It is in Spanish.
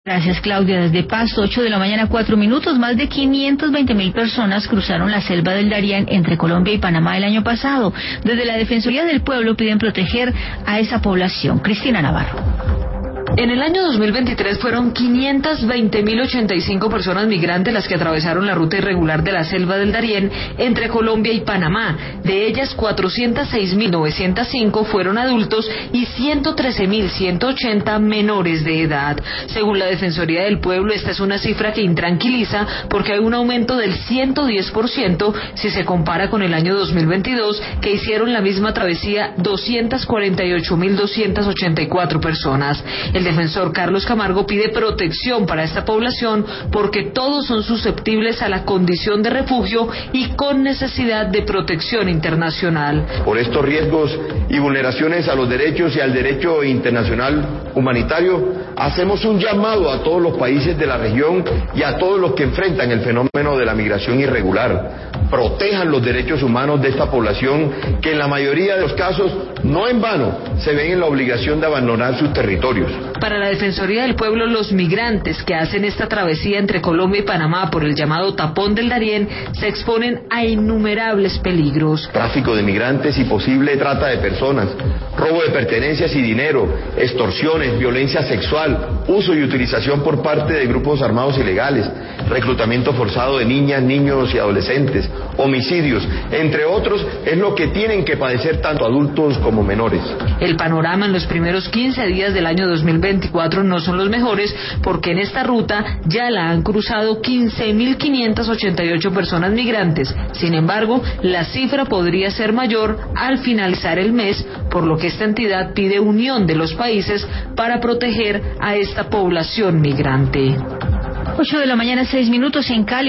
Gracias, Claudia. Desde Pasto, 8 de la mañana, 4 minutos, más de 520.000 personas cruzaron la selva del Darién entre Colombia y Panamá el año pasado. Desde la Defensoría del Pueblo piden proteger a esa población. Cristina Navarro. En el año 2023 fueron 520.085 personas migrantes las que atravesaron la ruta irregular de la selva del Darién entre Colombia y Panamá. De ellas, 406.905 fueron adultos y 113.180 menores de edad. Según la Defensoría del Pueblo, esta es una cifra que intranquiliza porque hay un aumento del 110% si se compara con el año 2022, que hicieron la misma travesía 248.284 personas. El defensor Carlos Camargo pide protección para esta población porque todos son susceptibles a la condición de refugio y con necesidad de protección internacional. Por estos riesgos y vulneraciones a los derechos y al derecho internacional humanitario, hacemos un llamado a todos los países de la región y a todos los que enfrentan el fenómeno de la migración irregular. Protejan los derechos humanos de esta población que en la mayoría de los casos, no en vano, se ven en la obligación de abandonar sus territorios. Para la Defensoría del Pueblo, los migrantes que hacen esta travesía entre Colombia y Panamá por el llamado tapón del Darién se exponen a innumerables peligros. Tráfico de migrantes y posible trata de personas, robo de pertenencias y dinero, extorsiones, violencia sexual, uso y utilización por parte de grupos armados ilegales, reclutamiento forzado de niñas, niños y adolescentes, homicidios, entre otros, es lo que tienen que padecer tanto adultos como menores. El panorama en los primeros 15 días del año 2024 no son los mejores porque en esta ruta ya la han cruzado 15.588 personas migrantes. Sin embargo, la cifra podría ser mayor al finalizar el mes, por lo que esta entidad pide unión de los países para proteger a esta población migrante. 8 de la mañana, 6 minutos en Cali.